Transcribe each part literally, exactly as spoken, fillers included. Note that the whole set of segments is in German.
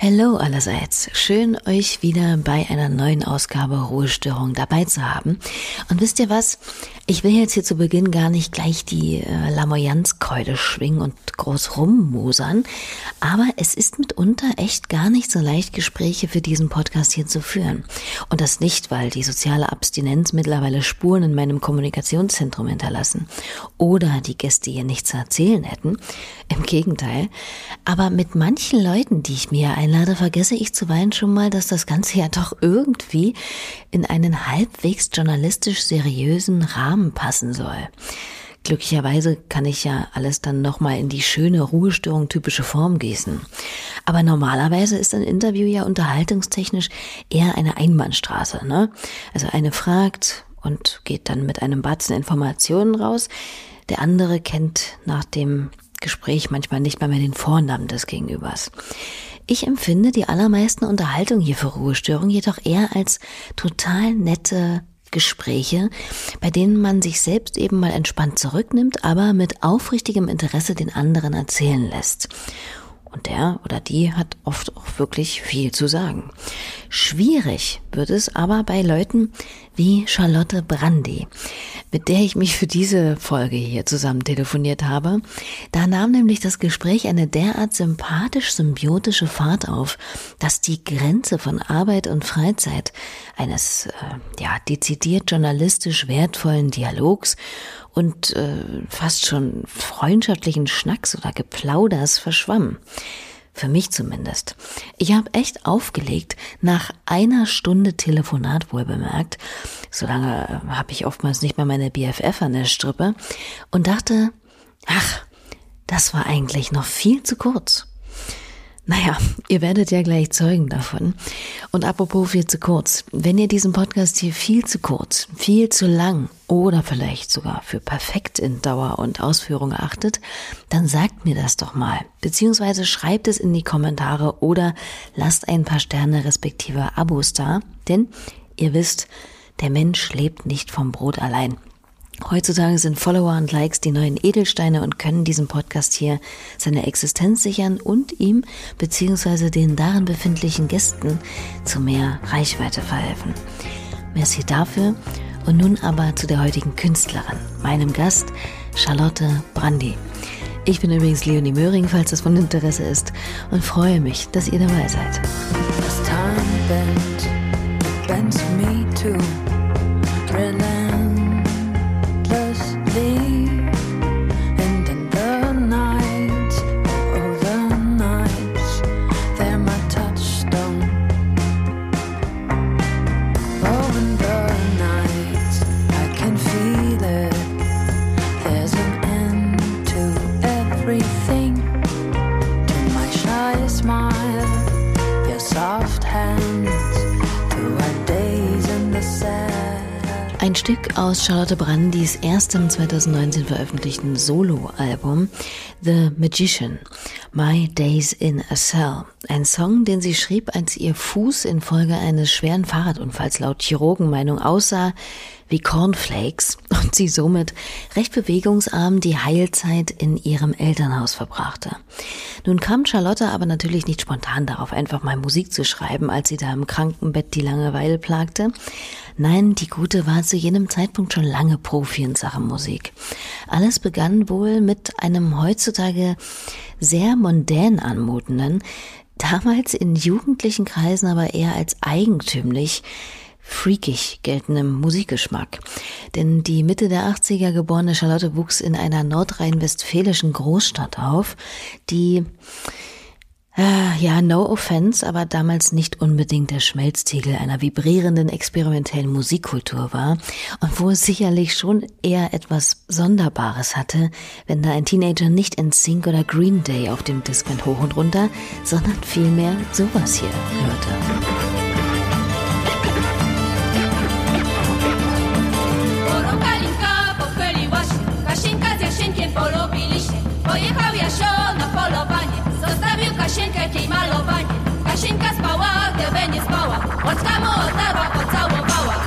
Hallo allerseits, schön euch wieder bei einer neuen Ausgabe Ruhestörung dabei zu haben. Und wisst ihr was, ich will jetzt hier zu Beginn gar nicht gleich die äh, Lamoyanzkeule schwingen und groß rummosern, aber es ist mitunter echt gar nicht so leicht, Gespräche für diesen Podcast hier zu führen. Und das nicht, weil die soziale Abstinenz mittlerweile Spuren in meinem Kommunikationszentrum hinterlassen oder die Gäste hier nichts zu erzählen hätten, im Gegenteil, aber mit manchen Leuten, die ich mir einlade, vergesse ich zuweilen schon mal, dass das Ganze ja doch irgendwie in einen halbwegs journalistisch seriösen Rahmen passen soll. Glücklicherweise kann ich ja alles dann nochmal in die schöne Ruhestörung typische Form gießen. Aber normalerweise ist ein Interview ja unterhaltungstechnisch eher eine Einbahnstraße, ne? Also eine fragt und geht dann mit einem Batzen Informationen raus. Der andere kennt nach dem Gespräch manchmal nicht mal mehr den Vornamen des Gegenübers. Ich empfinde die allermeisten Unterhaltungen hier für Ruhestörung jedoch eher als total nette Gespräche, bei denen man sich selbst eben mal entspannt zurücknimmt, aber mit aufrichtigem Interesse den anderen erzählen lässt. Und der oder die hat oft auch wirklich viel zu sagen. Schwierig wird es aber bei Leuten wie Charlotte Brandy, mit der ich mich für diese Folge hier zusammen telefoniert habe. Da nahm nämlich das Gespräch eine derart sympathisch-symbiotische Fahrt auf, dass die Grenze von Arbeit und Freizeit eines äh, ja dezidiert journalistisch wertvollen Dialogs und äh, fast schon freundschaftlichen Schnacks oder Geplauders verschwamm. Für mich zumindest. Ich habe echt aufgelegt, nach einer Stunde Telefonat wohl bemerkt, so lange habe ich oftmals nicht mal meine B F F an der Strippe, und dachte, ach, das war eigentlich noch viel zu kurz. Naja, ihr werdet ja gleich Zeugen davon. Und apropos viel zu kurz, wenn ihr diesen Podcast hier viel zu kurz, viel zu lang oder vielleicht sogar für perfekt in Dauer und Ausführung erachtet, dann sagt mir das doch mal, beziehungsweise schreibt es in die Kommentare oder lasst ein paar Sterne respektive Abos da, denn ihr wisst, der Mensch lebt nicht vom Brot allein. Heutzutage sind Follower und Likes die neuen Edelsteine und können diesem Podcast hier seine Existenz sichern und ihm bzw. den darin befindlichen Gästen zu mehr Reichweite verhelfen. Merci dafür und nun aber zu der heutigen Künstlerin, meinem Gast Charlotte Brandy. Ich bin übrigens Leonie Möhring, falls das von Interesse ist, und freue mich, dass ihr dabei seid. As time bent against me too, and in the night, oh the nights, they're my touchstone. Oh, in the nights, I can feel it. There's an end to everything. To my shy smile, your soft hands, to our days in the sand. Ein Stück aus Charlotte Brandys erstem zweitausendneunzehn veröffentlichten Soloalbum The Magician, My Days in a Cell. Ein Song, den sie schrieb, als ihr Fuß infolge eines schweren Fahrradunfalls laut Chirurgenmeinung aussah wie Cornflakes und sie somit recht bewegungsarm die Heilzeit in ihrem Elternhaus verbrachte. Nun kam Charlotte aber natürlich nicht spontan darauf, einfach mal Musik zu schreiben, als sie da im Krankenbett die Langeweile plagte. Nein, die Gute war zu jenem Zeitpunkt schon lange Profi in Sachen Musik. Alles begann wohl mit einem heutzutage sehr mondän anmutenden, damals in jugendlichen Kreisen aber eher als eigentümlich freakig geltendem Musikgeschmack. Denn die Mitte der achtziger geborene Charlotte wuchs in einer nordrhein-westfälischen Großstadt auf, die, äh, ja, no offense, aber damals nicht unbedingt der Schmelztiegel einer vibrierenden, experimentellen Musikkultur war und wo es sicherlich schon eher etwas Sonderbares hatte, wenn da ein Teenager nicht N Sync oder Green Day auf dem Discman hoch und runter, sondern vielmehr sowas hier hörte. Pojechał Jasio na polowanie, zostawił Kasienkę jej malowanie. Kasienka spała, gdyby nie spała, Łaska mu otarła, pocałowała.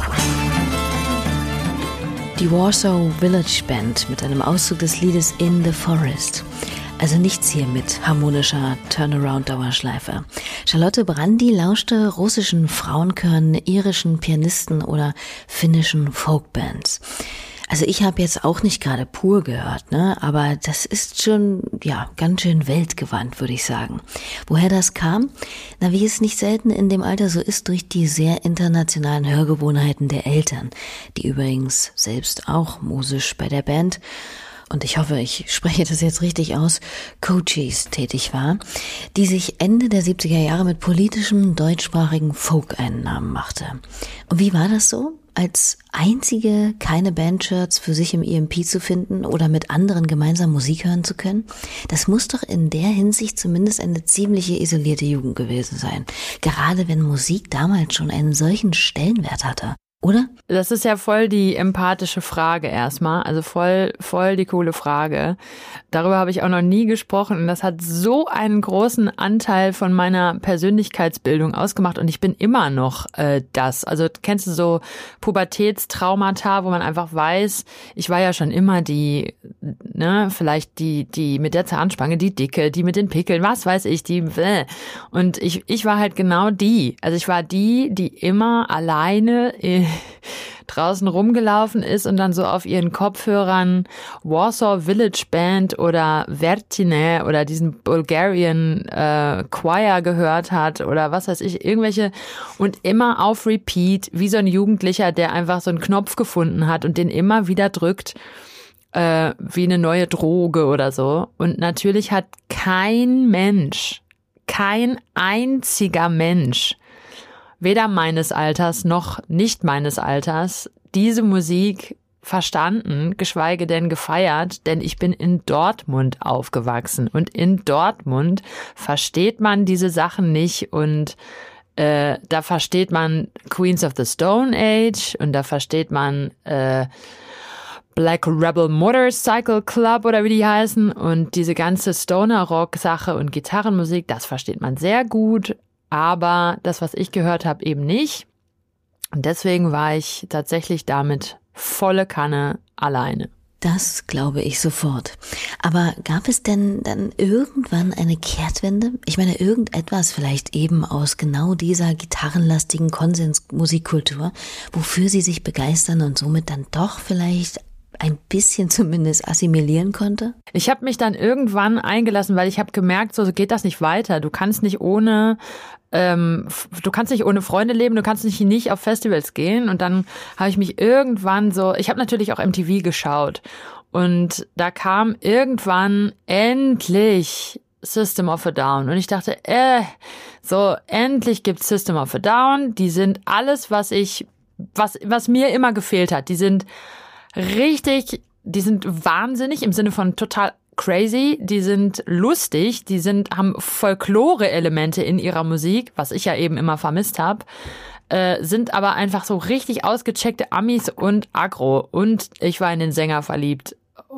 Die Warsaw Village Band mit einem Auszug des Liedes In the Forest. Also nichts hier mit harmonischer Turnaround-Dauerschleife. Charlotte Brandy lauschte russischen Frauenchören, irischen Pianisten oder finnischen Folkbands. Also ich habe jetzt auch nicht gerade pur gehört, ne? Aber das ist schon, ja, ganz schön weltgewandt, würde ich sagen. Woher das kam? Na, wie es nicht selten in dem Alter so ist, durch die sehr internationalen Hörgewohnheiten der Eltern, die übrigens selbst auch musisch bei der Band, und ich hoffe, ich spreche das jetzt richtig aus, Cochise tätig war, die sich Ende der siebziger Jahre mit politischem deutschsprachigen Folk einen Namen machte. Und wie war das so? Als einzige keine Bandshirts für sich im E M P zu finden oder mit anderen gemeinsam Musik hören zu können? Das muss doch in der Hinsicht zumindest eine ziemliche isolierte Jugend gewesen sein. Gerade wenn Musik damals schon einen solchen Stellenwert hatte. Oder? Das ist ja voll die empathische Frage erstmal, also voll voll die coole Frage. Darüber habe ich auch noch nie gesprochen und das hat so einen großen Anteil von meiner Persönlichkeitsbildung ausgemacht und ich bin immer noch äh, das. Also kennst du so Pubertätstraumata, wo man einfach weiß, ich war ja schon immer die, ne, vielleicht die die mit der Zahnspange, die Dicke, die mit den Pickeln, was weiß ich, die äh. und ich ich war halt genau die. Also ich war die, die immer alleine äh, draußen rumgelaufen ist und dann so auf ihren Kopfhörern Warsaw Village Band oder Vertine oder diesen Bulgarian äh, Choir gehört hat oder was weiß ich, irgendwelche und immer auf Repeat, wie so ein Jugendlicher, der einfach so einen Knopf gefunden hat und den immer wieder drückt, äh, wie eine neue Droge oder so. Und natürlich hat kein Mensch, kein einziger Mensch weder meines Alters noch nicht meines Alters diese Musik verstanden, geschweige denn gefeiert, denn ich bin in Dortmund aufgewachsen und in Dortmund versteht man diese Sachen nicht und äh, da versteht man Queens of the Stone Age und da versteht man äh, Black Rebel Motorcycle Club oder wie die heißen und diese ganze Stoner-Rock-Sache und Gitarrenmusik, das versteht man sehr gut. Aber das, was ich gehört habe, eben nicht. Und deswegen war ich tatsächlich damit volle Kanne alleine. Das glaube ich sofort. Aber gab es denn dann irgendwann eine Kehrtwende? Ich meine, irgendetwas vielleicht eben aus genau dieser gitarrenlastigen Konsensmusikkultur, wofür Sie sich begeistern und somit dann doch vielleicht ein bisschen zumindest assimilieren konnte? Ich habe mich dann irgendwann eingelassen, weil ich habe gemerkt, so geht das nicht weiter. Du kannst nicht ohne ähm, du kannst nicht ohne Freunde leben, du kannst nicht, nicht auf Festivals gehen. Und dann habe ich mich irgendwann so, ich habe natürlich auch M T V geschaut und da kam irgendwann endlich System of a Down und ich dachte, äh, so endlich gibt's System of a Down. Die sind alles, was ich, was was mir immer gefehlt hat. Die sind richtig, die sind wahnsinnig im Sinne von total crazy, die sind lustig, die sind haben Folklore-Elemente in ihrer Musik, was ich ja eben immer vermisst habe, äh, sind aber einfach so richtig ausgecheckte Amis und Agro und ich war in den Sänger verliebt,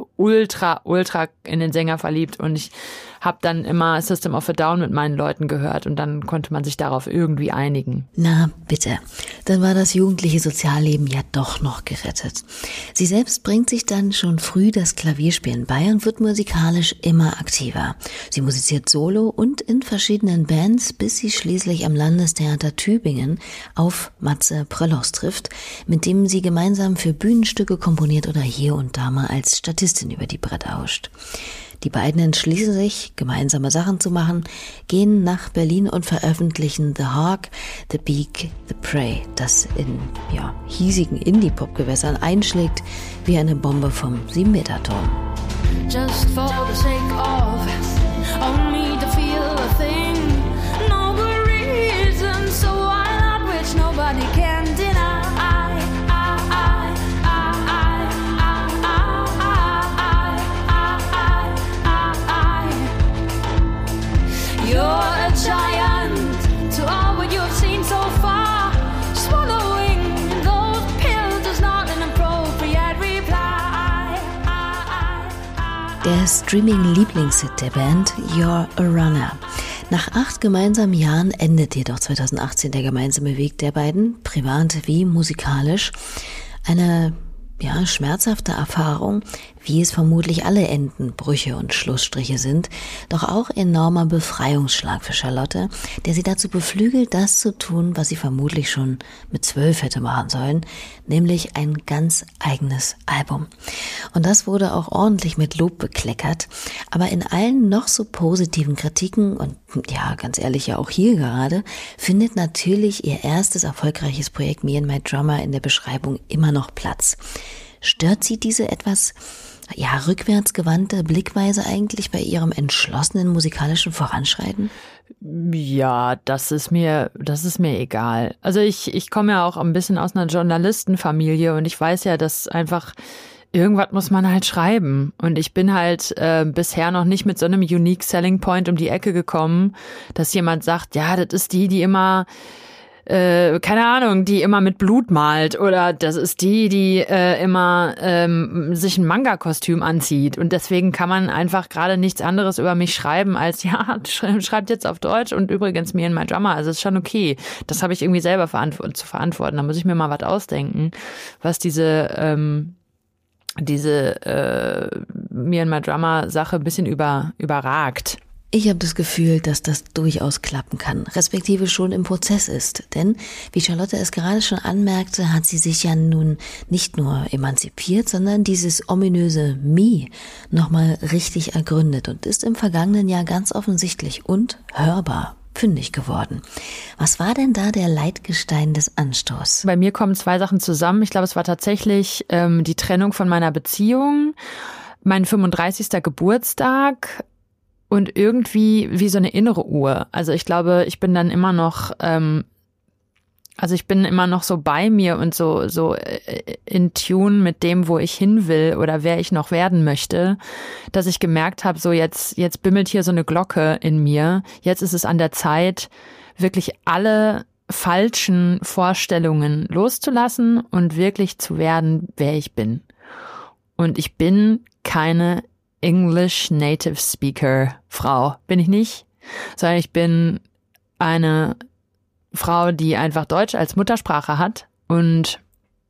ultra, ultra in den Sänger verliebt und ich habe dann immer System of a Down mit meinen Leuten gehört und dann konnte man sich darauf irgendwie einigen. Na bitte, dann war das jugendliche Sozialleben ja doch noch gerettet. Sie selbst bringt sich dann schon früh das Klavierspielen bei und wird musikalisch immer aktiver. Sie musiziert solo und in verschiedenen Bands, bis sie schließlich am Landestheater Tübingen auf Matze Prölos trifft, mit dem sie gemeinsam für Bühnenstücke komponiert oder hier und da mal als Statistin über die Bretter huscht. Die beiden entschließen sich, gemeinsame Sachen zu machen, gehen nach Berlin und veröffentlichen The Hawk, The Beak, The Prey, das in ja, hiesigen Indie-Pop-Gewässern einschlägt wie eine Bombe vom sieben Meter Turm. Just for the sake of only to feel a thing, no good reason, so why not, which nobody can deny. You're a giant to all what you've seen so far. Swallowing those pills is not an appropriate reply. Der Streaming-Lieblingshit der Band, You're a Runner. Nach acht gemeinsamen Jahren endet jedoch zweitausendachtzehn der gemeinsame Weg der beiden, privat wie musikalisch. Eine ja, schmerzhafte Erfahrung, wie es vermutlich alle Enden, Brüche und Schlussstriche sind, doch auch enormer Befreiungsschlag für Charlotte, der sie dazu beflügelt, das zu tun, was sie vermutlich schon mit zwölf hätte machen sollen, nämlich ein ganz eigenes Album. Und das wurde auch ordentlich mit Lob bekleckert, aber in allen noch so positiven Kritiken und ja, ganz ehrlich, ja auch hier gerade, findet natürlich ihr erstes erfolgreiches Projekt Me and My Drummer in der Beschreibung immer noch Platz. Stört sie diese etwas ja, rückwärtsgewandte Blickweise eigentlich bei ihrem entschlossenen musikalischen Voranschreiten? Ja, das ist mir, das ist mir egal. Also ich, ich komme ja auch ein bisschen aus einer Journalistenfamilie und ich weiß ja, dass einfach irgendwas muss man halt schreiben. Und ich bin halt äh, bisher noch nicht mit so einem Unique Selling Point um die Ecke gekommen, dass jemand sagt, ja, das ist die, die immer Äh, keine Ahnung, die immer mit Blut malt oder das ist die, die äh, immer ähm, sich ein Manga-Kostüm anzieht und deswegen kann man einfach gerade nichts anderes über mich schreiben als, ja, schreibt jetzt auf Deutsch und übrigens Me and My Drummer, also ist schon okay. Das habe ich irgendwie selber verantw- zu verantworten, da muss ich mir mal was ausdenken, was diese ähm, diese äh, Me and My Drummer Sache ein bisschen über, überragt. Ich habe das Gefühl, dass das durchaus klappen kann, respektive schon im Prozess ist. Denn, wie Charlotte es gerade schon anmerkte, hat sie sich ja nun nicht nur emanzipiert, sondern dieses ominöse Me nochmal richtig ergründet und ist im vergangenen Jahr ganz offensichtlich und hörbar fündig geworden. Was war denn da der Leitgestein des Anstoßes? Bei mir kommen zwei Sachen zusammen. Ich glaube, es war tatsächlich ähm, die Trennung von meiner Beziehung, mein fünfunddreißigster Geburtstag, und irgendwie wie so eine innere Uhr. Also ich glaube, ich bin dann immer noch, ähm, also ich bin immer noch so bei mir und so so in Tune mit dem, wo ich hin will oder wer ich noch werden möchte, dass ich gemerkt habe, so jetzt jetzt bimmelt hier so eine Glocke in mir. Jetzt ist es an der Zeit, wirklich alle falschen Vorstellungen loszulassen und wirklich zu werden, wer ich bin. Und ich bin keine English Native Speaker Frau. Bin ich nicht, sondern ich bin eine Frau, die einfach Deutsch als Muttersprache hat und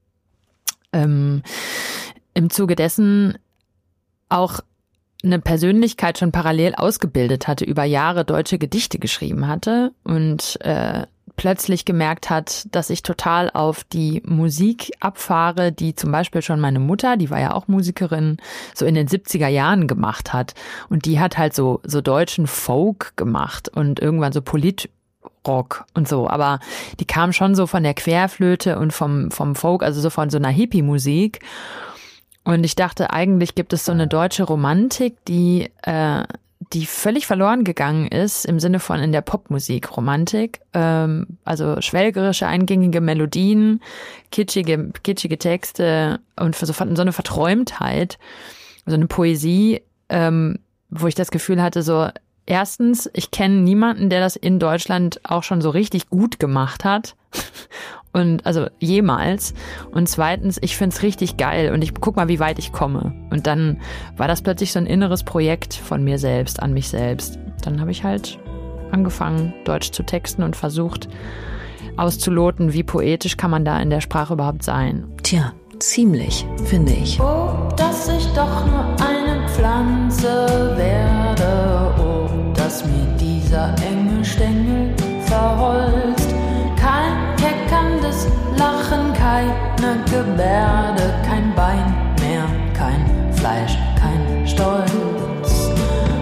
ähm, im Zuge dessen auch eine Persönlichkeit schon parallel ausgebildet hatte, über Jahre deutsche Gedichte geschrieben hatte und äh, plötzlich gemerkt hat, dass ich total auf die Musik abfahre, die zum Beispiel schon meine Mutter, die war ja auch Musikerin, so in den siebziger Jahren gemacht hat. Und die hat halt so so deutschen Folk gemacht und irgendwann so Politrock und so. Aber die kam schon so von der Querflöte und vom vom Folk, also so von so einer Hippie-Musik. Und ich dachte, eigentlich gibt es so eine deutsche Romantik, die äh, die völlig verloren gegangen ist im Sinne von in der Popmusik Romantik, ähm, also schwelgerische, eingängige Melodien, kitschige, kitschige Texte und so, so eine Verträumtheit, so eine Poesie, ähm, wo ich das Gefühl hatte, so erstens, ich kenne niemanden, der das in Deutschland auch schon so richtig gut gemacht hat. Und also jemals. Und zweitens, ich find's richtig geil und ich guck mal, wie weit ich komme. Und dann war das plötzlich so ein inneres Projekt von mir selbst, an mich selbst. Dann habe ich halt angefangen, Deutsch zu texten und versucht auszuloten, wie poetisch kann man da in der Sprache überhaupt sein. Tja, ziemlich, finde ich. Oh, dass ich doch nur eine Pflanze werde. Oh, dass mir dieser enge Stängel verholzt. Kein keckerndes Lachen, keine Gebärde, kein Bein mehr, kein Fleisch, kein Stolz.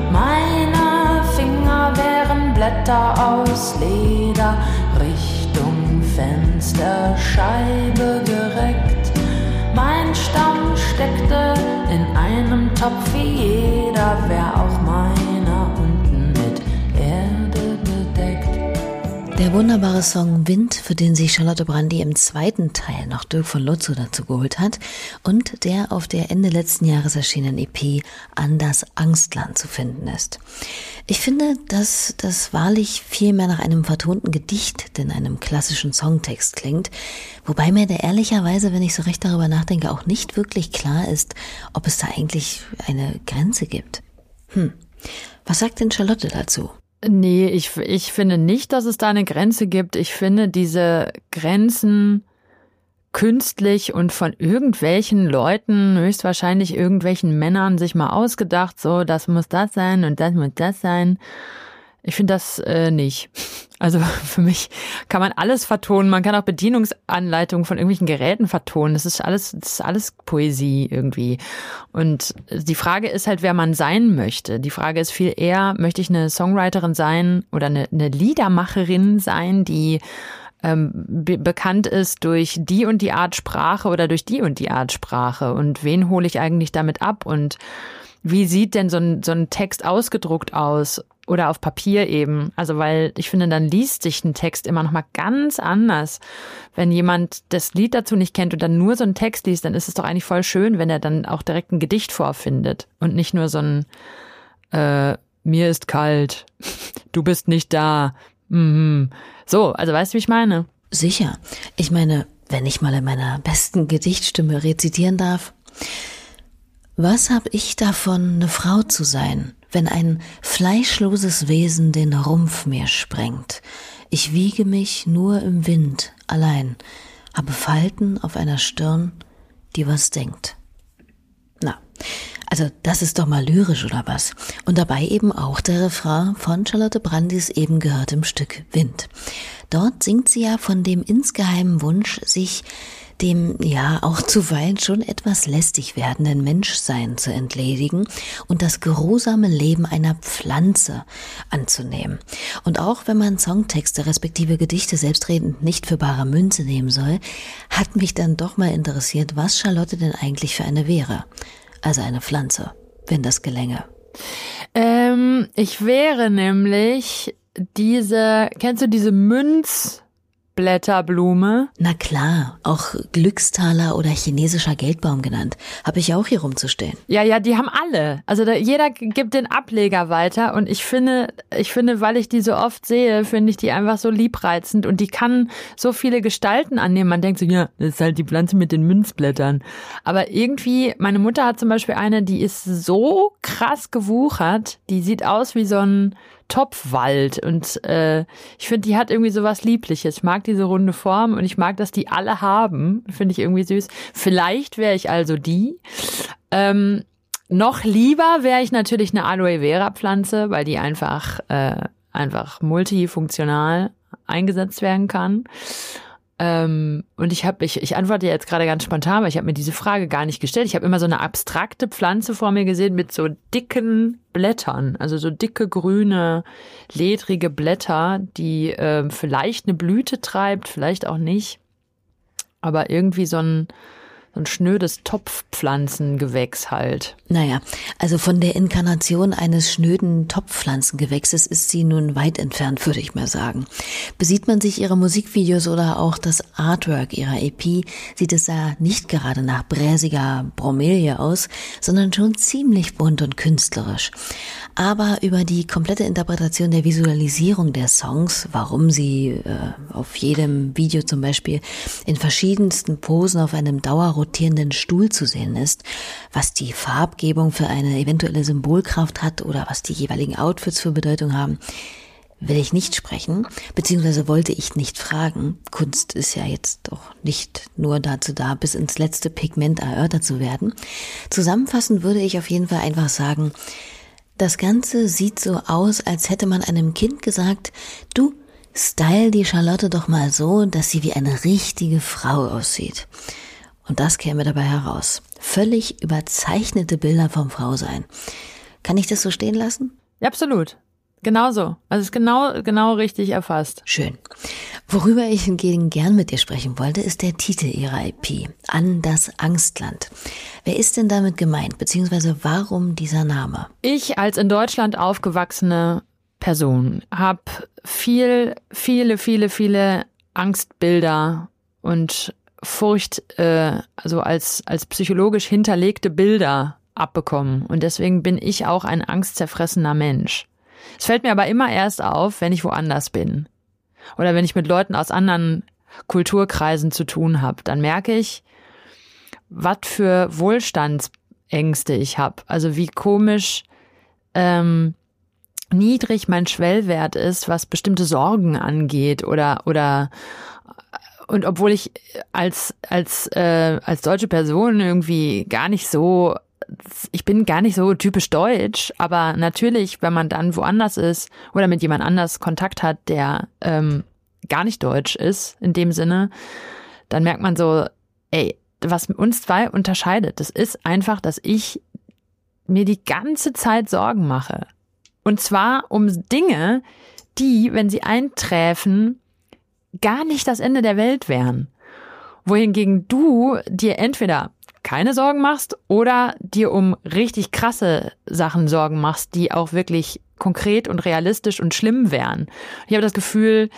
Meine Finger wären Blätter aus Leder, Richtung Fensterscheibe gereckt. Mein Stamm steckte in einem Topf wie jeder, wär auch meiner unten mit Erde bedeckt. Der wunderbare Song Wind, für den sich Charlotte Brandy im zweiten Teil noch Dirk von Lotzo dazu geholt hat und der auf der Ende letzten Jahres erschienenen E P An das Angstland zu finden ist. Ich finde, dass das wahrlich viel mehr nach einem vertonten Gedicht denn einem klassischen Songtext klingt, wobei mir da ehrlicherweise, wenn ich so recht darüber nachdenke, auch nicht wirklich klar ist, ob es da eigentlich eine Grenze gibt. Hm, was sagt denn Charlotte dazu? Nee, ich, ich finde nicht, dass es da eine Grenze gibt. Ich finde, diese Grenzen künstlich und von irgendwelchen Leuten, höchstwahrscheinlich irgendwelchen Männern, sich mal ausgedacht, so, das muss das sein und das muss das sein. Ich finde das äh, nicht. Also für mich kann man alles vertonen. Man kann auch Bedienungsanleitungen von irgendwelchen Geräten vertonen. Das ist alles, das ist alles Poesie irgendwie. Und die Frage ist halt, wer man sein möchte. Die Frage ist viel eher, möchte ich eine Songwriterin sein oder eine, eine Liedermacherin sein, die ähm, be- bekannt ist durch die und die Art Sprache oder durch die und die Art Sprache. Und wen hole ich eigentlich damit ab? Und wie sieht denn so ein, so ein Text ausgedruckt aus? Oder auf Papier eben. Also weil ich finde, dann liest sich ein Text immer noch mal ganz anders. Wenn jemand das Lied dazu nicht kennt und dann nur so einen Text liest, dann ist es doch eigentlich voll schön, wenn er dann auch direkt ein Gedicht vorfindet. Und nicht nur so ein äh, mir ist kalt, du bist nicht da. Mhm. So, also weißt du, wie ich meine? Sicher. Ich meine, wenn ich mal in meiner besten Gedichtstimme rezitieren darf. Was hab ich davon, eine Frau zu sein, wenn ein fleischloses Wesen den Rumpf mir sprengt? Ich wiege mich nur im Wind, allein, habe Falten auf einer Stirn, die was denkt. Na, also das ist doch mal lyrisch oder was? Und dabei eben auch der Refrain von Charlotte Brandis eben gehörtem Stück Wind. Dort singt sie ja von dem insgeheimen Wunsch, sich dem ja auch zuweilen schon etwas lästig werdenden Menschsein zu entledigen und das geruhsame Leben einer Pflanze anzunehmen. Und auch wenn man Songtexte respektive Gedichte selbstredend nicht für bare Münze nehmen soll, hat mich dann doch mal interessiert, was Charlotte denn eigentlich für eine wäre. Also eine Pflanze, wenn das gelänge. Ähm, ich wäre nämlich diese, kennst du diese Münz... Blätterblume. Na klar, auch Glückstaler oder chinesischer Geldbaum genannt. Habe ich auch hier rumzustehen. Ja, ja, die haben alle. Also da, jeder gibt den Ableger weiter und ich finde, ich finde, weil ich die so oft sehe, finde ich die einfach so liebreizend und die kann so viele Gestalten annehmen. Man denkt so, ja, das ist halt die Pflanze mit den Münzblättern. Aber irgendwie, meine Mutter hat zum Beispiel eine, die ist so krass gewuchert, die sieht aus wie so ein Topfwald und äh, ich finde, die hat irgendwie so was Liebliches. Ich mag diese runde Form und ich mag, dass die alle haben. Finde ich irgendwie süß. Vielleicht wäre ich also die. Ähm, noch lieber wäre ich natürlich eine Aloe Vera Pflanze, weil die einfach äh, einfach multifunktional eingesetzt werden kann. Ähm, und ich habe, ich, ich antworte jetzt gerade ganz spontan, weil ich habe mir diese Frage gar nicht gestellt. Ich habe immer so eine abstrakte Pflanze vor mir gesehen mit so dicken Blättern, also so dicke, grüne, ledrige Blätter, die äh, vielleicht eine Blüte treibt, vielleicht auch nicht. Aber irgendwie so ein, so ein schnödes Topfpflanzengewächs halt. Naja, also von der Inkarnation eines schnöden Topfpflanzengewächses ist sie nun weit entfernt, würde ich mal sagen. Besieht man sich ihre Musikvideos oder auch das Artwork ihrer E P, sieht es ja nicht gerade nach bräsiger Bromelie aus, sondern schon ziemlich bunt und künstlerisch. Aber über die komplette Interpretation der Visualisierung der Songs, warum sie äh, auf jedem Video zum Beispiel in verschiedensten Posen auf einem dauerrotierenden Stuhl zu sehen ist, was die Farbgebung für eine eventuelle Symbolkraft hat oder was die jeweiligen Outfits für Bedeutung haben, will ich nicht sprechen, beziehungsweise wollte ich nicht fragen. Kunst ist ja jetzt doch nicht nur dazu da, bis ins letzte Pigment erörtert zu werden. Zusammenfassend würde ich auf jeden Fall einfach sagen, das Ganze sieht so aus, als hätte man einem Kind gesagt, du, style die Charlotte doch mal so, dass sie wie eine richtige Frau aussieht. Und das käme dabei heraus. Völlig überzeichnete Bilder vom Frausein. Kann ich das so stehen lassen? Ja, absolut. Genau so. Also es ist genau, genau richtig erfasst. Schön. Worüber ich hingegen gern mit dir sprechen wollte, ist der Titel ihrer E P, An das Angstland. Wer ist denn damit gemeint, beziehungsweise warum dieser Name? Ich als in Deutschland aufgewachsene Person habe viel, viele, viele, viele Angstbilder und Furcht, äh, also als, als psychologisch hinterlegte Bilder abbekommen. Und deswegen bin ich auch ein angstzerfressener Mensch. Es fällt mir aber immer erst auf, wenn ich woanders bin. Oder wenn ich mit Leuten aus anderen Kulturkreisen zu tun habe. Dann merke ich, was für Wohlstandsängste ich habe. Also wie komisch ähm, niedrig mein Schwellwert ist, was bestimmte Sorgen angeht oder oder und obwohl ich als, als, äh, als deutsche Person irgendwie gar nicht so, ich bin gar nicht so typisch deutsch, aber natürlich, wenn man dann woanders ist oder mit jemand anders Kontakt hat, der ähm, gar nicht deutsch ist, in dem Sinne, dann merkt man so, ey, was uns zwei unterscheidet, das ist einfach, dass ich mir die ganze Zeit Sorgen mache. Und zwar um Dinge, die, wenn sie einträfen, gar nicht das Ende der Welt wären. Wohingegen du dir entweder keine Sorgen machst oder dir um richtig krasse Sachen Sorgen machst, die auch wirklich konkret und realistisch und schlimm wären. Ich habe das Gefühl,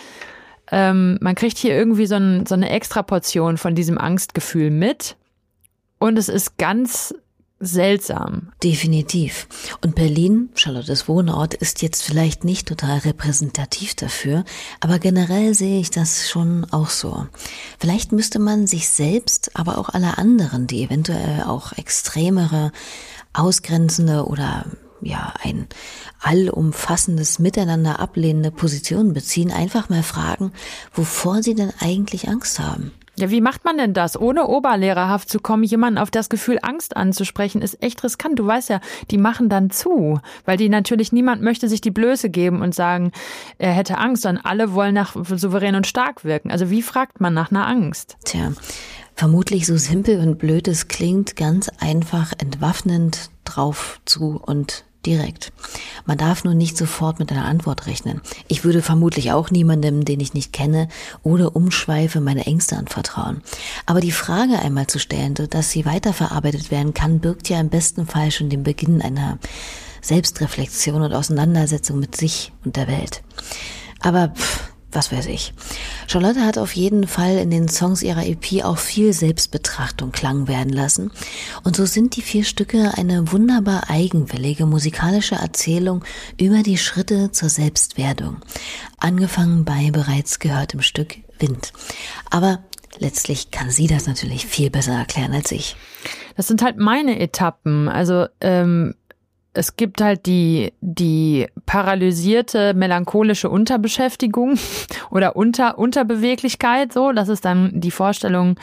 ähm, man kriegt hier irgendwie so, ein, so eine Extraportion von diesem Angstgefühl mit und es ist ganz seltsam. Definitiv. Und Berlin, Charlottes Wohnort, ist jetzt vielleicht nicht total repräsentativ dafür, aber generell sehe ich das schon auch so. Vielleicht müsste man sich selbst, aber auch alle anderen, die eventuell auch extremere, ausgrenzende oder ja ein allumfassendes Miteinander ablehnende Positionen beziehen, einfach mal fragen, wovor sie denn eigentlich Angst haben. Ja, wie macht man denn das? Ohne oberlehrerhaft zu kommen, jemanden auf das Gefühl Angst anzusprechen, ist echt riskant. Du weißt ja, die machen dann zu, weil die natürlich, niemand möchte sich die Blöße geben und sagen, er hätte Angst, sondern alle wollen nach souverän und stark wirken. Also wie fragt man nach einer Angst? Tja, vermutlich so simpel und blöd es klingt, ganz einfach entwaffnend drauf zu und direkt. Man darf nur nicht sofort mit einer Antwort rechnen. Ich würde vermutlich auch niemandem, den ich nicht kenne, ohne Umschweife meine Ängste anvertrauen. Aber die Frage einmal zu stellen, sodass sie weiterverarbeitet werden kann, birgt ja im besten Fall schon den Beginn einer Selbstreflexion und Auseinandersetzung mit sich und der Welt. Aber pff, was weiß ich. Charlotte hat auf jeden Fall in den Songs ihrer E P auch viel Selbstbetrachtung klang werden lassen. Und so sind die vier Stücke eine wunderbar eigenwillige musikalische Erzählung über die Schritte zur Selbstwerdung. Angefangen bei bereits gehörtem Stück Wind. Aber letztlich kann sie das natürlich viel besser erklären als ich. Das sind halt meine Etappen. Also ähm es gibt halt die, die paralysierte, melancholische Unterbeschäftigung oder Unter, Unterbeweglichkeit, so. Das ist dann die Vorstellung,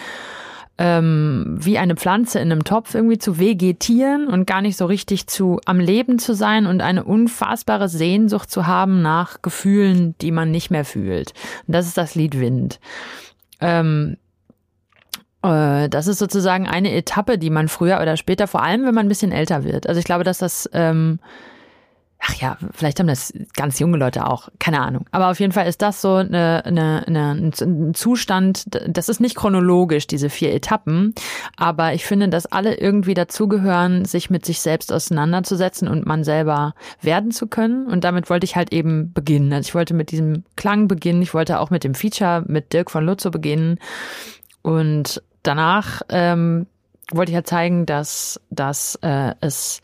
ähm, wie eine Pflanze in einem Topf irgendwie zu vegetieren und gar nicht so richtig zu, am Leben zu sein und eine unfassbare Sehnsucht zu haben nach Gefühlen, die man nicht mehr fühlt. Und das ist das Lied Wind. Ähm, Das ist sozusagen eine Etappe, die man früher oder später, vor allem wenn man ein bisschen älter wird. Also ich glaube, dass das, ähm, ach ja, vielleicht haben das ganz junge Leute auch, keine Ahnung. Aber auf jeden Fall ist das so eine, eine, eine, ein Zustand, das ist nicht chronologisch, diese vier Etappen. Aber ich finde, dass alle irgendwie dazugehören, sich mit sich selbst auseinanderzusetzen und man selber werden zu können. Und damit wollte ich halt eben beginnen. Also ich wollte mit diesem Klang beginnen. Ich wollte auch mit dem Feature mit Dirk von Lutzow beginnen. Und danach ähm, wollte ich ja zeigen, dass, dass äh, es,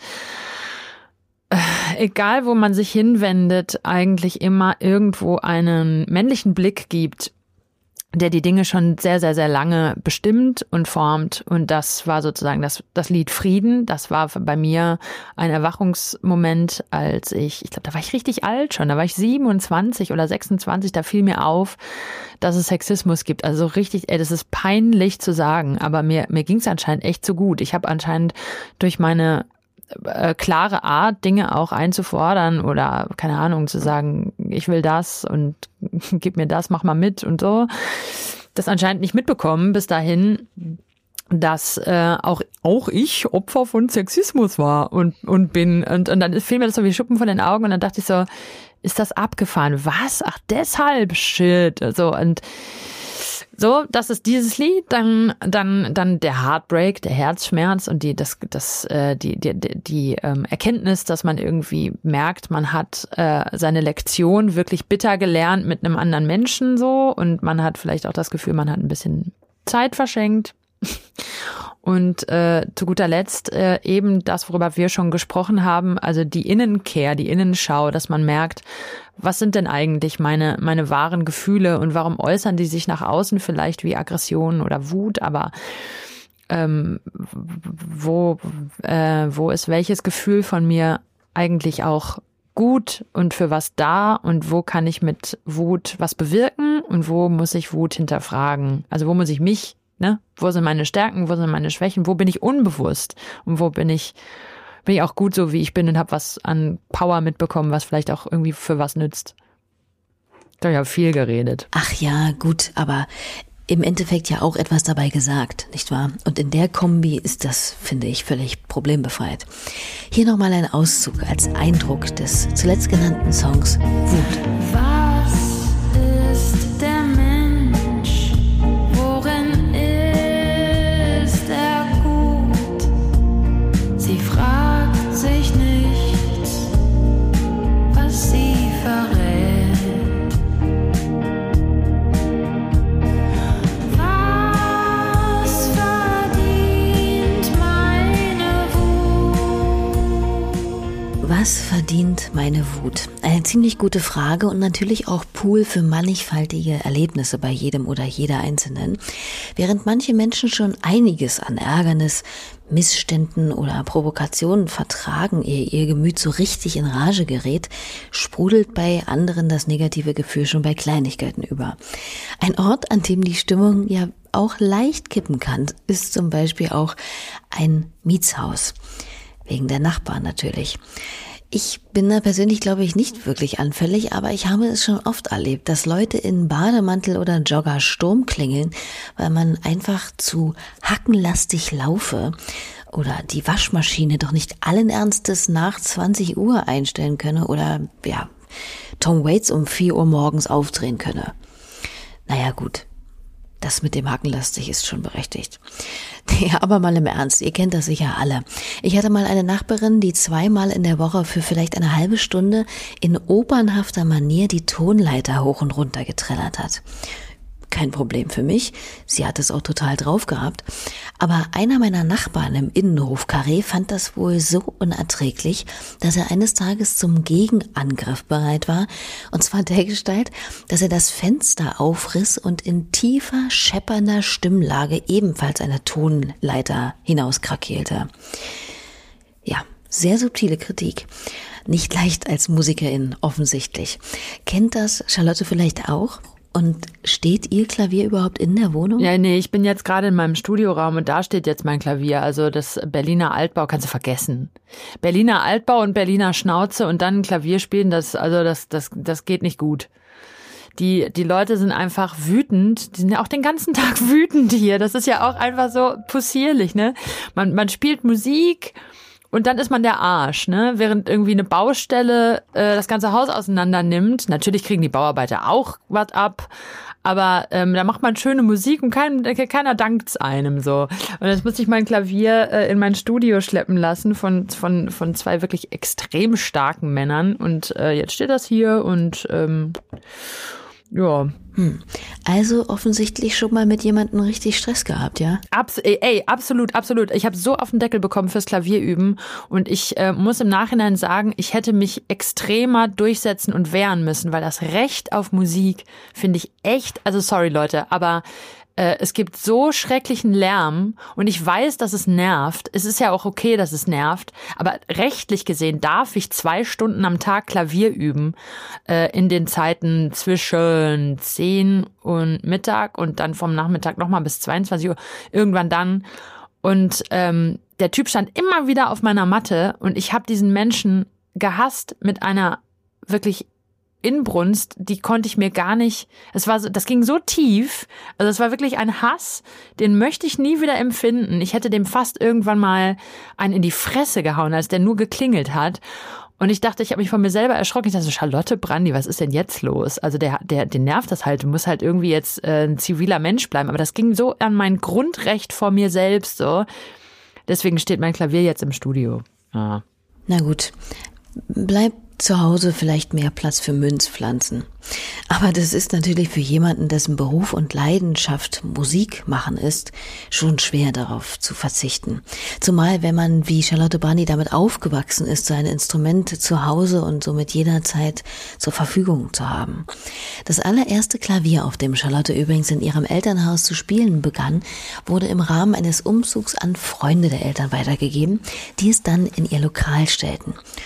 äh, egal wo man sich hinwendet, eigentlich immer irgendwo einen männlichen Blick gibt, der die Dinge schon sehr, sehr, sehr lange bestimmt und formt. Und das war sozusagen das, das Lied Frieden. Das war bei mir ein Erwachungsmoment, als ich, ich glaube, da war ich richtig alt schon, da war ich siebenundzwanzig oder sechsundzwanzig, da fiel mir auf, dass es Sexismus gibt. Also richtig, ey, das ist peinlich zu sagen, aber mir, mir ging es anscheinend echt so gut. Ich habe anscheinend durch meine äh, klare Art, Dinge auch einzufordern oder, keine Ahnung, zu sagen, ich will das und gib mir das, mach mal mit und so, das anscheinend nicht mitbekommen bis dahin, dass äh, auch auch ich Opfer von Sexismus war und und bin und und dann fiel mir das so wie Schuppen von den Augen und dann dachte ich so, ist das abgefahren? Was? Ach, deshalb Shit. So und so, das ist dieses Lied, dann dann dann der Heartbreak, der Herzschmerz und die das das äh, die die die, die ähm, Erkenntnis, dass man irgendwie merkt, man hat äh, seine Lektion wirklich bitter gelernt mit einem anderen Menschen so und man hat vielleicht auch das Gefühl, man hat ein bisschen Zeit verschenkt. Und äh, zu guter Letzt äh, eben das, worüber wir schon gesprochen haben, also die Innenkehr, die Innenschau, dass man merkt, was sind denn eigentlich meine meine wahren Gefühle und warum äußern die sich nach außen vielleicht wie Aggression oder Wut, aber ähm, wo äh, wo ist welches Gefühl von mir eigentlich auch gut und für was da und wo kann ich mit Wut was bewirken und wo muss ich Wut hinterfragen? Also wo muss ich mich, ne? Wo sind meine Stärken, wo sind meine Schwächen, wo bin ich unbewusst und wo bin ich, bin ich auch gut so, wie ich bin und habe was an Power mitbekommen, was vielleicht auch irgendwie für was nützt. Ich habe viel geredet. Ach ja, gut, aber im Endeffekt ja auch etwas dabei gesagt, nicht wahr? Und in der Kombi ist das, finde ich, völlig problembefreit. Hier nochmal ein Auszug als Eindruck des zuletzt genannten Songs Wut. Was ist der Mensch? Worin ist er gut? Sie fragt sich nichts, was sie verrät. Was verdient meine Wut? Eine ziemlich gute Frage und natürlich auch Pool für mannigfaltige Erlebnisse bei jedem oder jeder Einzelnen. Während manche Menschen schon einiges an Ärgernis, Missständen oder Provokationen vertragen, ehe ihr Gemüt so richtig in Rage gerät, sprudelt bei anderen das negative Gefühl schon bei Kleinigkeiten über. Ein Ort, an dem die Stimmung ja auch leicht kippen kann, ist zum Beispiel auch ein Mietshaus. Wegen der Nachbarn natürlich. Ich bin da persönlich, glaube ich, nicht wirklich anfällig, aber ich habe es schon oft erlebt, dass Leute in Bademantel oder Jogger Sturm klingeln, weil man einfach zu hackenlastig laufe oder die Waschmaschine doch nicht allen Ernstes nach zwanzig Uhr einstellen könne oder, ja, Tom Waits um vier Uhr morgens aufdrehen könne. Naja, gut. Das mit dem Hackenlastig ist schon berechtigt. Ja, aber mal im Ernst, ihr kennt das sicher alle. Ich hatte mal eine Nachbarin, die zweimal in der Woche für vielleicht eine halbe Stunde in opernhafter Manier die Tonleiter hoch und runter getrellert hat. Kein Problem für mich, sie hat es auch total drauf gehabt. Aber einer meiner Nachbarn im Innenhof-Karree fand das wohl so unerträglich, dass er eines Tages zum Gegenangriff bereit war. Und zwar dergestalt, dass er das Fenster aufriss und in tiefer, scheppernder Stimmlage ebenfalls eine Tonleiter hinauskrakeelte. Ja, sehr subtile Kritik. Nicht leicht als Musikerin, offensichtlich. Kennt das Charlotte vielleicht auch? Und steht Ihr Klavier überhaupt in der Wohnung? Ja, nee, ich bin jetzt gerade in meinem Studioraum und da steht jetzt mein Klavier. Also das Berliner Altbau kannst du vergessen. Berliner Altbau und Berliner Schnauze und dann ein Klavier spielen, das, also das, das, das geht nicht gut. Die, die Leute sind einfach wütend. Die sind ja auch den ganzen Tag wütend hier. Das ist ja auch einfach so possierlich, ne? Man, man spielt Musik. Und dann ist man der Arsch, ne? Während irgendwie eine Baustelle äh, das ganze Haus auseinander nimmt. Natürlich kriegen die Bauarbeiter auch was ab, aber ähm, da macht man schöne Musik und kein, keiner dankt's einem so. Und jetzt musste ich mein Klavier äh, in mein Studio schleppen lassen von von von zwei wirklich extrem starken Männern. Und äh, jetzt steht das hier und ähm, ja. Hm. Also offensichtlich schon mal mit jemandem richtig Stress gehabt, ja? Abs- ey, absolut, absolut. Ich habe so auf den Deckel bekommen fürs Klavierüben und ich äh, muss im Nachhinein sagen, ich hätte mich extremer durchsetzen und wehren müssen, weil das Recht auf Musik finde ich echt, also sorry Leute, aber äh, es gibt so schrecklichen Lärm und ich weiß, dass es nervt. Es ist ja auch okay, dass es nervt, aber rechtlich gesehen darf ich zwei Stunden am Tag Klavier üben äh, in den Zeiten zwischen zehn und Mittag und dann vom Nachmittag nochmal bis zweiundzwanzig Uhr, irgendwann dann. Und ähm, der Typ stand immer wieder auf meiner Matte und ich habe diesen Menschen gehasst mit einer wirklich Inbrunst, die konnte ich mir gar nicht, es war so, das ging so tief, also es war wirklich ein Hass, den möchte ich nie wieder empfinden. Ich hätte dem fast irgendwann mal einen in die Fresse gehauen, als der nur geklingelt hat. Und ich dachte, ich habe mich von mir selber erschrocken. Ich dachte so, Charlotte Brandy, was ist denn jetzt los? Also der, der, den nervt das halt, du musst halt irgendwie jetzt äh, ein ziviler Mensch bleiben. Aber das ging so an mein Grundrecht vor mir selbst so. Deswegen steht mein Klavier jetzt im Studio. Ja. Na gut, bleib zu Hause vielleicht mehr Platz für Münzpflanzen. Aber das ist natürlich für jemanden, dessen Beruf und Leidenschaft Musik machen ist, schon schwer darauf zu verzichten. Zumal, wenn man wie Charlotte Brandy damit aufgewachsen ist, seine Instrumente zu Hause und somit jederzeit zur Verfügung zu haben. Das allererste Klavier, auf dem Charlotte übrigens in ihrem Elternhaus zu spielen begann, wurde im Rahmen eines Umzugs an Freunde der Eltern weitergegeben, die es dann in ihr Lokal stellten.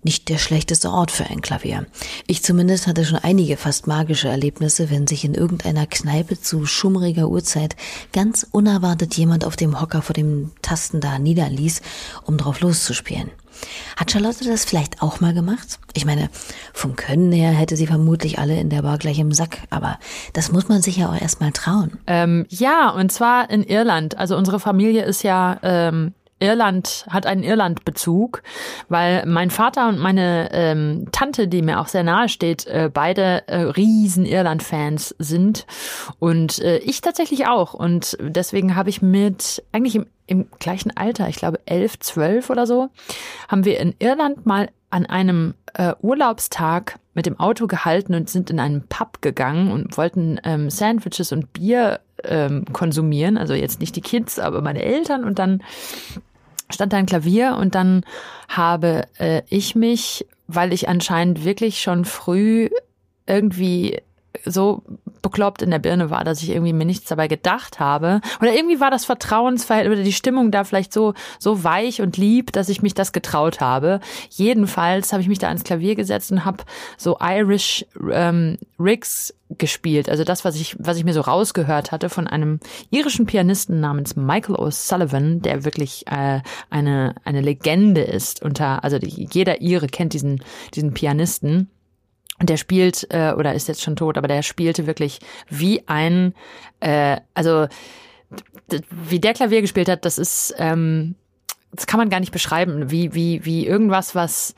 nicht der schlechteste Ort für ein Klavier. Ich zumindest hatte schon einige fast magische Erlebnisse, wenn sich in irgendeiner Kneipe zu schummriger Uhrzeit ganz unerwartet jemand auf dem Hocker vor dem Tasten da niederließ, um drauf loszuspielen. Hat Charlotte das vielleicht auch mal gemacht? Ich meine, vom Können her hätte sie vermutlich alle in der Bar gleich im Sack, aber das muss man sich ja auch erst mal trauen. Ähm, ja, und zwar in Irland. Also unsere Familie ist ja ähm, Irland, hat einen Irland-Bezug, weil mein Vater und meine ähm, Tante, die mir auch sehr nahe steht, äh, beide äh, riesen Irland-Fans sind und äh, ich tatsächlich auch. Und deswegen habe ich mit, eigentlich im, im gleichen Alter, ich glaube elf, zwölf oder so, haben wir in Irland mal an einem äh, Urlaubstag mit dem Auto gehalten und sind in einen Pub gegangen und wollten ähm, Sandwiches und Bier ähm, konsumieren. Also jetzt nicht die Kids, aber meine Eltern. Und dann stand da ein Klavier und dann habe äh, ich mich, weil ich anscheinend wirklich schon früh irgendwie so bekloppt in der Birne war, dass ich irgendwie mir nichts dabei gedacht habe. Oder irgendwie war das Vertrauensverhältnis oder die Stimmung da vielleicht so so weich und lieb, dass ich mich das getraut habe. Jedenfalls habe ich mich da ans Klavier gesetzt und habe so Irish ähm, Rigs gespielt. Also das, was ich was ich mir so rausgehört hatte von einem irischen Pianisten namens Michael O'Sullivan, der wirklich äh, eine eine Legende ist. Unter also die, jeder Ire kennt diesen diesen Pianisten. Und der spielt, äh, oder ist jetzt schon tot, aber der spielte wirklich wie ein, äh, also d- wie der Klavier gespielt hat, das ist, ähm, das kann man gar nicht beschreiben, wie wie wie irgendwas, was,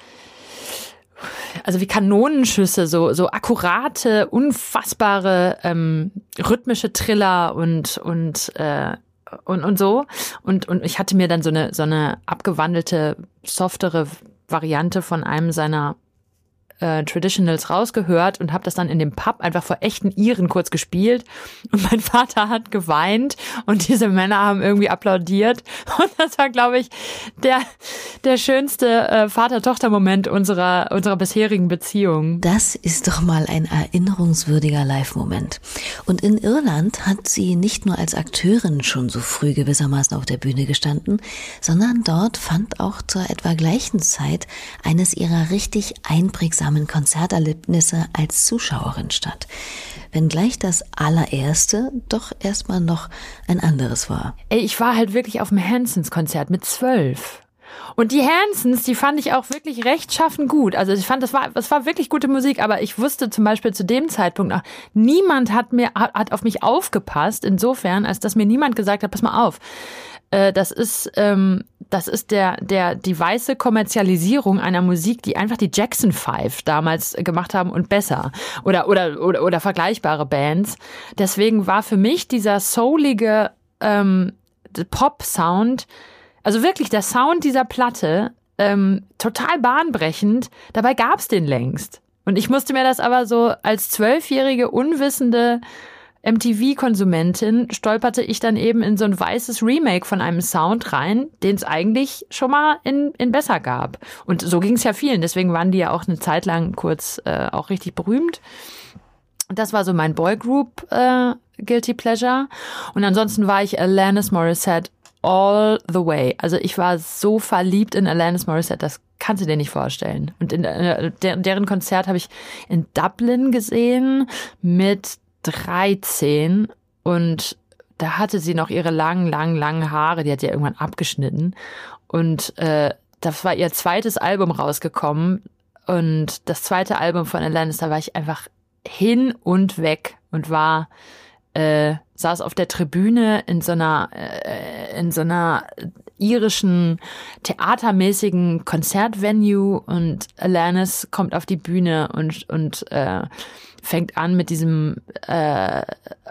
also wie Kanonenschüsse, so so akkurate, unfassbare ähm, rhythmische Triller und und äh, und und so und und ich hatte mir dann so eine so eine abgewandelte, softere Variante von einem seiner Äh, Traditionals rausgehört und habe das dann in dem Pub einfach vor echten Iren kurz gespielt und mein Vater hat geweint und diese Männer haben irgendwie applaudiert und das war, glaube ich, der der schönste äh, Vater-Tochter-Moment unserer unserer bisherigen Beziehung. Das ist doch mal ein erinnerungswürdiger Live-Moment. Und in Irland hat sie nicht nur als Akteurin schon so früh gewissermaßen auf der Bühne gestanden, sondern dort fand auch zur etwa gleichen Zeit eines ihrer richtig einprägsamen Konzerterlebnisse als Zuschauerin statt. Wenngleich das allererste doch erstmal noch ein anderes war. Ey, ich war halt wirklich auf dem Hansons-Konzert mit zwölf. Und die Hansons, die fand ich auch wirklich rechtschaffen gut. Also ich fand, das war, das war wirklich gute Musik, aber ich wusste zum Beispiel zu dem Zeitpunkt noch, niemand hat mir, hat auf mich aufgepasst, insofern, als dass mir niemand gesagt hat, pass mal auf, äh, das ist, ähm, das ist der, der, die weiße Kommerzialisierung einer Musik, die einfach die Jackson Five damals gemacht haben und besser. Oder, oder, oder, oder vergleichbare Bands. Deswegen war für mich dieser soulige, ähm, Pop-Sound, also wirklich der Sound dieser Platte, ähm, total bahnbrechend. Dabei gab's den längst. Und ich musste mir das aber so als zwölfjährige, unwissende M T V-Konsumentin stolperte ich dann eben in so ein weißes Remake von einem Sound rein, den es eigentlich schon mal in, in besser gab. Und so ging es ja vielen. Deswegen waren die ja auch eine Zeit lang kurz äh, auch richtig berühmt. Und das war so mein Boygroup äh, Guilty Pleasure. Und ansonsten war ich Alanis Morissette all the way. Also ich war so verliebt in Alanis Morissette, das kannst du dir nicht vorstellen. Und in äh, der, deren Konzert habe ich in Dublin gesehen mit dreizehn und da hatte sie noch ihre langen, langen, langen Haare, die hat sie ja irgendwann abgeschnitten und äh, das war ihr zweites Album rausgekommen und das zweite Album von Alanis, da war ich einfach hin und weg und war äh, saß auf der Tribüne in so einer äh, in so einer irischen theatermäßigen Konzertvenue und Alanis kommt auf die Bühne und und äh, fängt an mit diesem äh,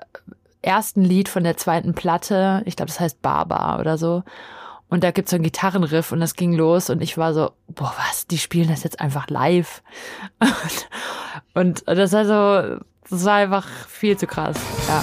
ersten Lied von der zweiten Platte. Ich glaube, das heißt Baba oder so. Und da gibt's so einen Gitarrenriff und das ging los und ich war so, boah, was, die spielen das jetzt einfach live. Und, und das war so, das war einfach viel zu krass, ja.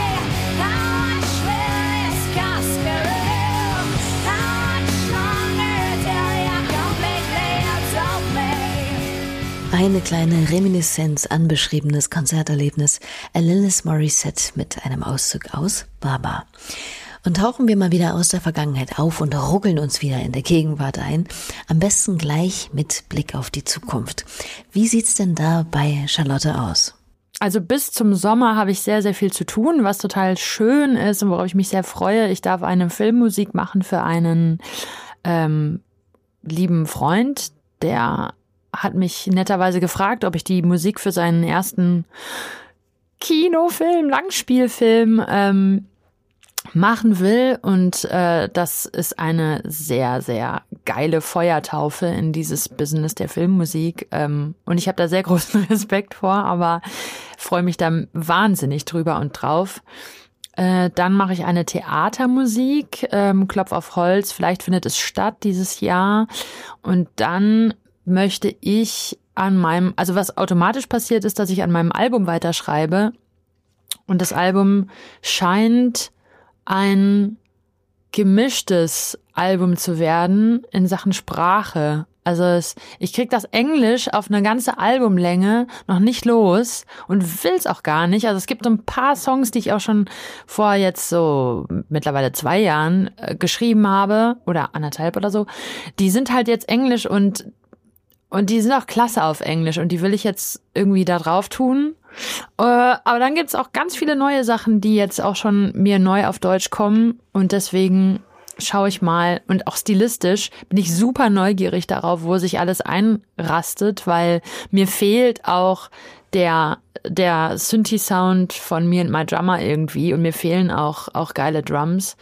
How much longer Eine kleine Reminiszenz an beschriebenes Konzerterlebnis. Alanis Morissette mit einem Auszug aus Baba. Und tauchen wir mal wieder aus der Vergangenheit auf und ruckeln uns wieder in der Gegenwart ein. Am besten gleich mit Blick auf die Zukunft. Wie sieht's denn da bei Charlotte aus? Also bis zum Sommer habe ich sehr, sehr viel zu tun, was total schön ist und worauf ich mich sehr freue. Ich darf eine Filmmusik machen für einen ähm, lieben Freund, der hat mich netterweise gefragt, ob ich die Musik für seinen ersten Kinofilm, Langspielfilm ähm, machen will. Und äh, das ist eine sehr, sehr geile Feuertaufe in dieses Business der Filmmusik. Ähm, und ich habe da sehr großen Respekt vor, aber freue mich da wahnsinnig drüber und drauf. Äh, dann mache ich eine Theatermusik, ähm, Klopf auf Holz, vielleicht findet es statt dieses Jahr. Und dann möchte ich an meinem, also was automatisch passiert ist, dass ich an meinem Album weiterschreibe. Und das Album scheint ein gemischtes Album zu werden in Sachen Sprache. Also es, ich krieg das Englisch auf eine ganze Albumlänge noch nicht los und will's auch gar nicht. Also es gibt so ein paar Songs, die ich auch schon vor jetzt so mittlerweile zwei Jahren äh, geschrieben habe oder anderthalb oder so. Die sind halt jetzt Englisch und und die sind auch klasse auf Englisch und die will ich jetzt irgendwie da drauf tun. Äh, aber dann gibt's auch ganz viele neue Sachen, die jetzt auch schon mir neu auf Deutsch kommen und deswegen schaue ich mal und auch stilistisch bin ich super neugierig darauf, wo sich alles einrastet, weil mir fehlt auch der der Synthi-Sound von Me and My Drummer irgendwie und mir fehlen auch auch geile Drums.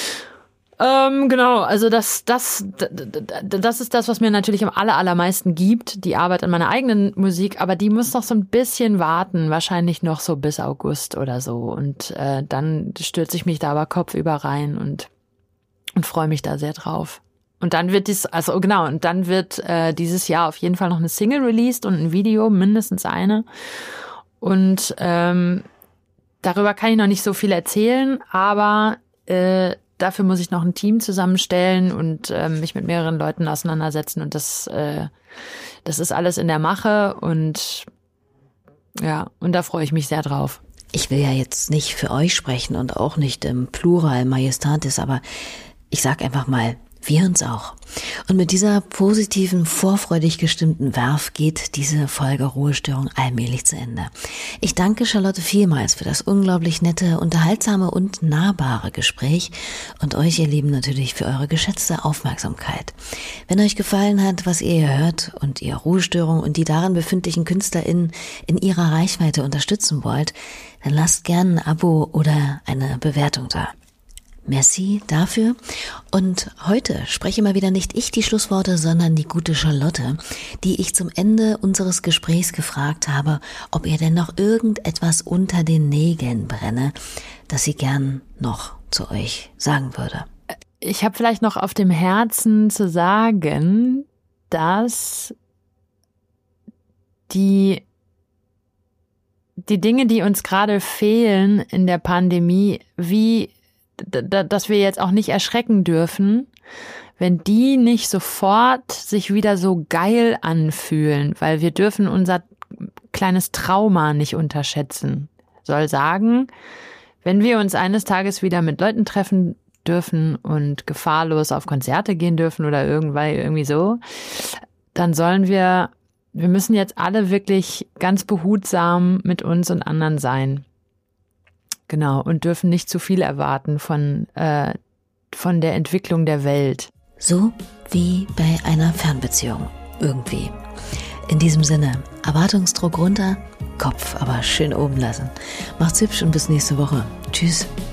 Ähm, genau, also das, das, das ist das, was mir natürlich am aller, allermeisten gibt, die Arbeit an meiner eigenen Musik, aber die muss noch so ein bisschen warten, wahrscheinlich noch so bis August oder so und äh, dann stürze ich mich da aber kopfüber rein und, und freue mich da sehr drauf. Und dann wird dies, also genau, und dann wird äh, dieses Jahr auf jeden Fall noch eine Single released und ein Video, mindestens eine und ähm, darüber kann ich noch nicht so viel erzählen, aber äh, dafür muss ich noch ein Team zusammenstellen und äh, mich mit mehreren Leuten auseinandersetzen und das, äh, das ist alles in der Mache und ja, und da freue ich mich sehr drauf. Ich will ja jetzt nicht für euch sprechen und auch nicht im Plural Majestatis, aber ich sag einfach mal, wir uns auch. Und mit dieser positiven, vorfreudig gestimmten Werf geht diese Folge Ruhestörung allmählich zu Ende. Ich danke Charlotte vielmals für das unglaublich nette, unterhaltsame und nahbare Gespräch und euch, ihr Lieben, natürlich für eure geschätzte Aufmerksamkeit. Wenn euch gefallen hat, was ihr hier hört und ihr Ruhestörung und die darin befindlichen KünstlerInnen in ihrer Reichweite unterstützen wollt, dann lasst gerne ein Abo oder eine Bewertung da. Merci dafür. Und heute spreche mal wieder nicht ich die Schlussworte, sondern die gute Charlotte, die ich zum Ende unseres Gesprächs gefragt habe, ob ihr denn noch irgendetwas unter den Nägeln brenne, das sie gern noch zu euch sagen würde. Ich habe vielleicht noch auf dem Herzen zu sagen, dass die die Dinge, die uns gerade fehlen in der Pandemie, wie dass wir jetzt auch nicht erschrecken dürfen, wenn die nicht sofort sich wieder so geil anfühlen, weil wir dürfen unser kleines Trauma nicht unterschätzen. Soll sagen, wenn wir uns eines Tages wieder mit Leuten treffen dürfen und gefahrlos auf Konzerte gehen dürfen oder irgendwann irgendwie so, dann sollen wir, wir müssen jetzt alle wirklich ganz behutsam mit uns und anderen sein. Genau, und dürfen nicht zu viel erwarten von, äh, von der Entwicklung der Welt. So wie bei einer Fernbeziehung, irgendwie. In diesem Sinne, Erwartungsdruck runter, Kopf aber schön oben lassen. Macht's hübsch und bis nächste Woche. Tschüss.